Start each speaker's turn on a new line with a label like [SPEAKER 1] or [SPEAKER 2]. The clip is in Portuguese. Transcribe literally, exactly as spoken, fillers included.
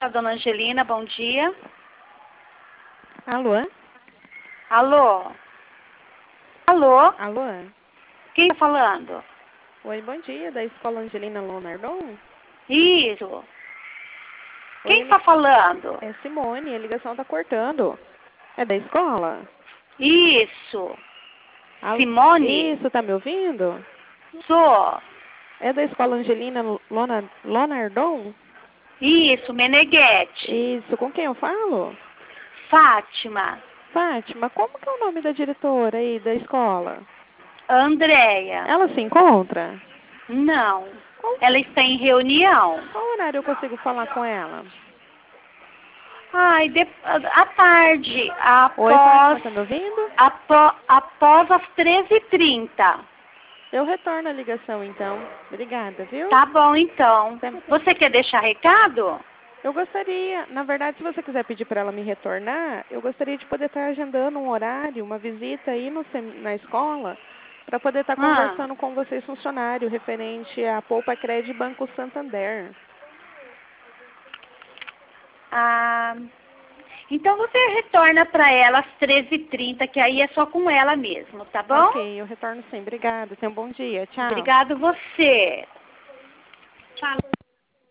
[SPEAKER 1] A dona Angelina, bom dia.
[SPEAKER 2] Alô?
[SPEAKER 1] Alô? Alô?
[SPEAKER 2] Alô?
[SPEAKER 1] Quem está falando?
[SPEAKER 2] Oi, bom dia, da Escola Angelina Lonardon?
[SPEAKER 1] Isso.
[SPEAKER 2] Oi,
[SPEAKER 1] Quem está falando?
[SPEAKER 2] é Simone, a ligação tá cortando. É da escola?
[SPEAKER 1] Isso.
[SPEAKER 2] Al...
[SPEAKER 1] Simone?
[SPEAKER 2] Isso, tá me ouvindo?
[SPEAKER 1] Sou.
[SPEAKER 2] É da Escola Angelina Lona... Lonardon?
[SPEAKER 1] Isso, Meneghetti.
[SPEAKER 2] Isso, com quem eu falo?
[SPEAKER 1] Fátima.
[SPEAKER 2] Fátima, como que é o nome da diretora aí da escola?
[SPEAKER 1] Andréia.
[SPEAKER 2] Ela se encontra?
[SPEAKER 1] Não.
[SPEAKER 2] Qual,
[SPEAKER 1] Ela está em reunião.
[SPEAKER 2] qual horário eu consigo falar com ela?
[SPEAKER 1] Ai, de... à tarde,
[SPEAKER 2] Oi, Fátima,
[SPEAKER 1] após,
[SPEAKER 2] tá me ouvindo?
[SPEAKER 1] apó... após as treze e trinta.
[SPEAKER 2] Eu retorno a ligação, então. Obrigada, viu?
[SPEAKER 1] Tá bom, então.
[SPEAKER 2] Sempre-
[SPEAKER 1] Você quer deixar recado?
[SPEAKER 2] Eu gostaria, na verdade, se você quiser pedir para ela me retornar, eu gostaria de poder estar agendando um horário, uma visita aí no, sem- na escola, para poder estar
[SPEAKER 1] Ah,
[SPEAKER 2] conversando com vocês, funcionário, referente a Poupa Crédito e Banco Santander.
[SPEAKER 1] ah, então você retorna para ela às treze e trinta, que aí é só com ela mesmo, tá bom?
[SPEAKER 2] Ok, eu retorno sim. Obrigada. Tenha um bom dia. Tchau.
[SPEAKER 1] Obrigado você.